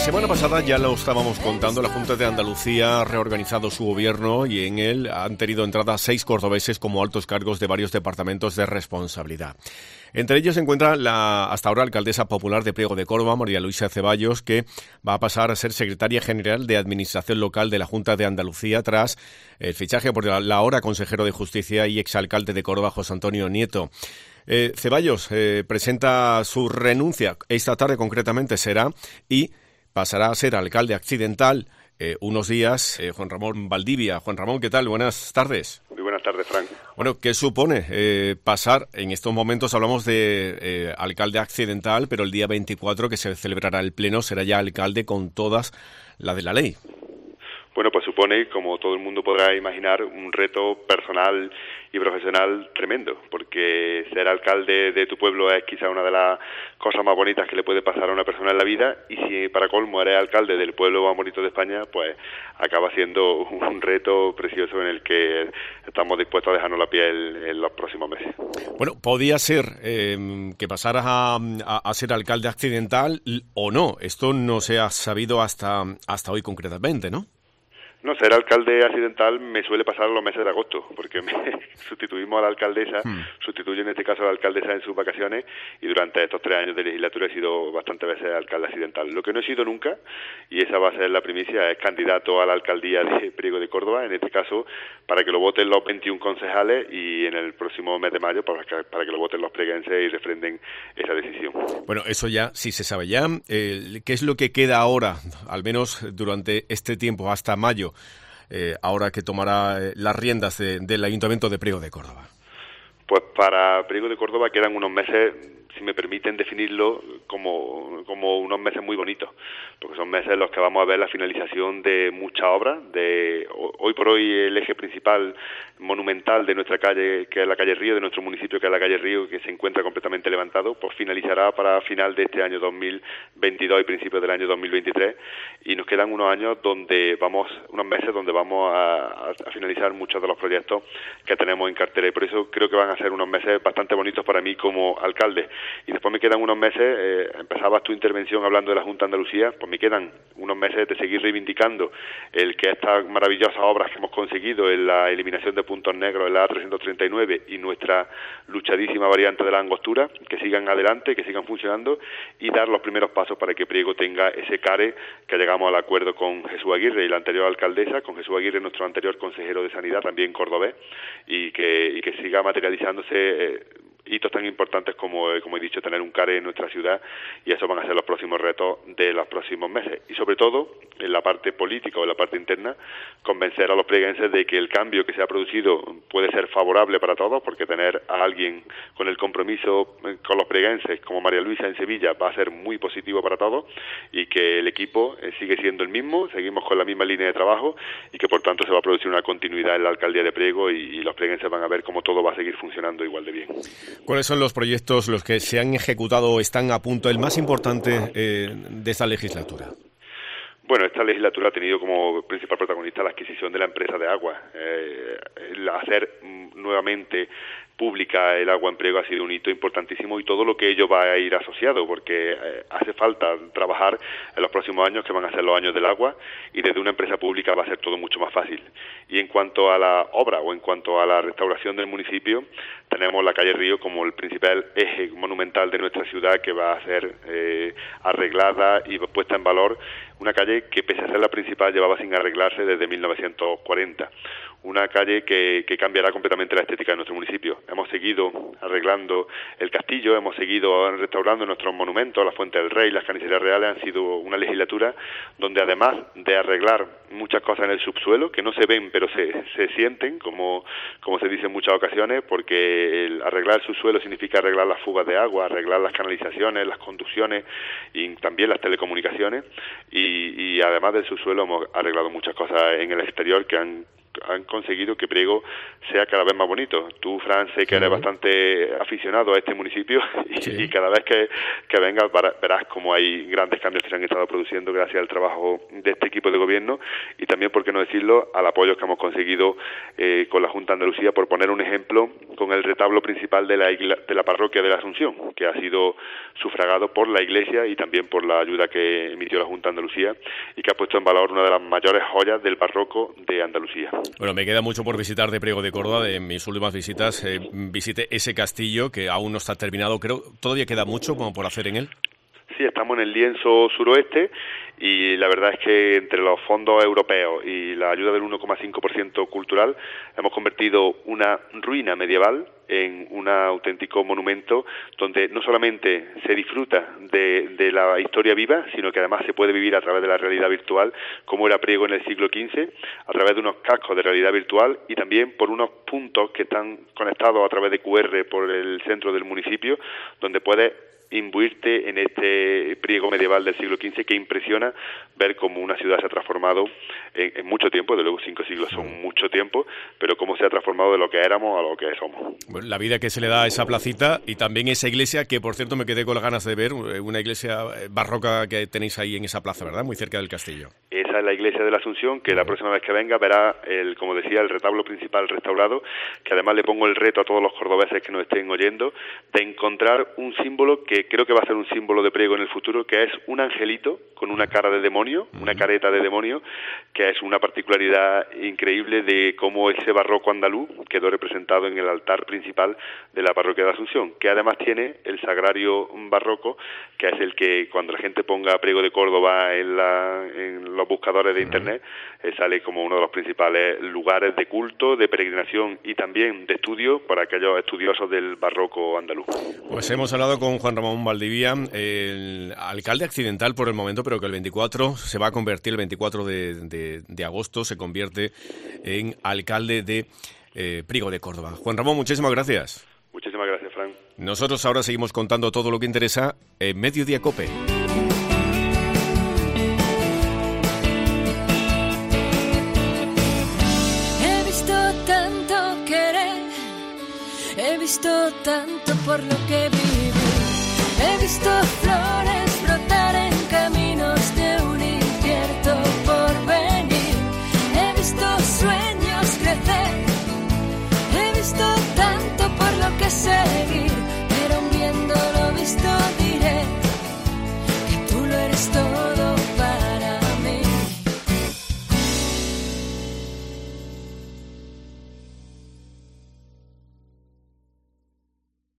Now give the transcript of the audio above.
semana pasada ya lo estábamos contando, la Junta de Andalucía ha reorganizado su gobierno y en él han tenido entrada 6 cordobeses como altos cargos de varios departamentos de responsabilidad. Entre ellos se encuentra la hasta ahora alcaldesa popular de Priego de Córdoba, María Luisa Ceballos, que va a pasar a ser secretaria general de Administración Local de la Junta de Andalucía tras el fichaje por la ahora consejero de Justicia y exalcalde de Córdoba, José Antonio Nieto. Ceballos presenta su renuncia, esta tarde concretamente será, y pasará a ser alcalde accidental unos días Juan Ramón Valdivia. Juan Ramón, ¿qué tal? Buenas tardes. Muy buenas tardes, Frank. Bueno, ¿qué supone pasar? En estos momentos hablamos de alcalde accidental, pero el día 24 que se celebrará el pleno será ya alcalde con todas las de la ley. Bueno, pues supone, como todo el mundo podrá imaginar, un reto personal y profesional tremendo, porque ser alcalde de tu pueblo es quizá una de las cosas más bonitas que le puede pasar a una persona en la vida, y si para colmo eres alcalde del pueblo más bonito de España, pues acaba siendo un reto precioso en el que estamos dispuestos a dejarnos la piel en los próximos meses. Bueno, podía ser que pasaras a ser alcalde accidental o no, esto no se ha sabido hasta hoy concretamente, ¿no? No, ser alcalde accidental me suele pasar los meses de agosto, porque sustituimos a la alcaldesa, sustituyo en este caso a la alcaldesa en sus vacaciones, y durante estos 3 años de legislatura he sido bastantes veces alcalde accidental. Lo que no he sido nunca, y esa va a ser la primicia, es candidato a la alcaldía de Priego de Córdoba, en este caso para que lo voten los 21 concejales, y en el próximo mes de mayo para que lo voten los prieguenses y refrenden esa decisión. Bueno, eso ya sí se sabe ya. ¿Qué es lo que queda ahora, al menos durante este tiempo, hasta mayo? Ahora que tomará las riendas del Ayuntamiento de Priego de Córdoba. Pues para Priego de Córdoba quedan unos meses, si me permiten definirlo, como unos meses muy bonitos, porque son meses en los que vamos a ver la finalización de muchas obras. Hoy por hoy el eje principal monumental de nuestra calle, que es la calle Río, de nuestro municipio, que es la calle Río, que se encuentra completamente levantado, pues finalizará para final de este año 2022 y principios del año 2023, y nos quedan unos meses donde vamos a finalizar muchos de los proyectos que tenemos en cartera, y por eso creo que van a ser unos meses bastante bonitos para mí como alcalde. Y después me quedan unos meses, empezabas tu intervención hablando de la Junta de Andalucía, pues me quedan unos meses de seguir reivindicando el que estas maravillosas obras que hemos conseguido en la eliminación de puntos negros en la A339 y nuestra luchadísima variante de la Angostura, que sigan adelante, que sigan funcionando, y dar los primeros pasos para que Priego tenga ese CARE, que llegamos al acuerdo con Jesús Aguirre y la anterior alcaldesa, con Jesús Aguirre, nuestro anterior consejero de Sanidad, también cordobés, y que siga materializándose hitos tan importantes como he dicho, tener un CARE en nuestra ciudad, y eso van a ser los próximos retos de los próximos meses. Y sobre todo, en la parte política o en la parte interna, convencer a los prieguenses de que el cambio que se ha producido puede ser favorable para todos, porque tener a alguien con el compromiso con los prieguenses, como María Luisa en Sevilla, va a ser muy positivo para todos, y que el equipo sigue siendo el mismo, seguimos con la misma línea de trabajo, y que por tanto se va a producir una continuidad en la alcaldía de Priego, y los prieguenses van a ver cómo todo va a seguir funcionando igual de bien. ¿Cuáles son los proyectos, los que se han ejecutado o están a punto, el más importante de esta legislatura? Bueno, esta legislatura ha tenido como principal protagonista la adquisición de la empresa de agua. El hacer nuevamente pública el agua en Priego ha sido un hito importantísimo, y todo lo que ello va a ir asociado, porque hace falta trabajar en los próximos años, que van a ser los años del agua, y desde una empresa pública va a ser todo mucho más fácil. Y en cuanto a la obra o en cuanto a la restauración del municipio, tenemos la calle Río como el principal eje monumental de nuestra ciudad, que va a ser arreglada y puesta en valor, una calle que, pese a ser la principal, llevaba sin arreglarse desde 1940. Una calle que cambiará completamente la estética de nuestro municipio. Hemos seguido arreglando el castillo, hemos seguido restaurando nuestros monumentos, la Fuente del Rey, las carnicerías reales. Han sido una legislatura donde, además de arreglar muchas cosas en el subsuelo, que no se ven pero se sienten, como se dice en muchas ocasiones, porque el arreglar el subsuelo significa arreglar las fugas de agua, arreglar las canalizaciones, las conducciones y también las telecomunicaciones, y además del subsuelo hemos arreglado muchas cosas en el exterior que han conseguido que Priego sea cada vez más bonito. Tú, Fran, sé que eres bastante aficionado a este municipio, y cada vez que vengas verás cómo hay grandes cambios que se han estado produciendo gracias al trabajo de este equipo de gobierno, y también, por qué no decirlo, al apoyo que hemos conseguido con la Junta de Andalucía, por poner un ejemplo con el retablo principal de la parroquia de la Asunción, que ha sido sufragado por la Iglesia y también por la ayuda que emitió la Junta de Andalucía y que ha puesto en valor una de las mayores joyas del barroco de Andalucía. Bueno, me queda mucho por visitar de Priego de Córdoba. De mis últimas visitas visité ese castillo que aún no está terminado. Creo todavía queda mucho como por hacer en él. Sí, estamos en el lienzo suroeste y la verdad es que entre los fondos europeos y la ayuda del 1,5% cultural hemos convertido una ruina medieval en un auténtico monumento donde no solamente se disfruta de la historia viva, sino que además se puede vivir a través de la realidad virtual, como era Priego en el siglo XV, a través de unos cascos de realidad virtual y también por unos puntos que están conectados a través de QR por el centro del municipio, donde puedes imbuirte en este Priego medieval del siglo XV que impresiona ver cómo una ciudad se ha transformado en mucho tiempo. De luego 5 siglos son mucho tiempo, pero cómo se ha transformado de lo que éramos a lo que somos. Bueno, la vida que se le da a esa placita y también esa iglesia, que por cierto me quedé con las ganas de ver, una iglesia barroca que tenéis ahí en esa plaza, ¿verdad? Muy cerca del castillo. Esa es la iglesia de la Asunción, que la próxima vez que venga verá, como decía, el retablo principal restaurado, que además le pongo el reto a todos los cordobeses que nos estén oyendo, de encontrar un símbolo que creo que va a ser un símbolo de Priego en el futuro, que es un angelito con una cara de demonio, una careta de demonio, que es una particularidad increíble de cómo ese barroco andaluz quedó representado en el altar principal de la parroquia de Asunción, que además tiene el sagrario barroco, que es el que cuando la gente ponga Priego de Córdoba en los buscadores de internet, sale como uno de los principales lugares de culto, de peregrinación y también de estudio para aquellos estudiosos del barroco andaluz. Pues hemos hablado con Juan Ramón Valdivia, el alcalde accidental por el momento, pero que el 24 se va a convertir, el 24 de agosto se convierte en alcalde de Priego de Córdoba. Juan Ramón, muchísimas gracias. Muchísimas gracias, Fran. Nosotros ahora seguimos contando todo lo que interesa en Mediodía COPE. He visto tanto querer, he visto tanto por lo que viví, he visto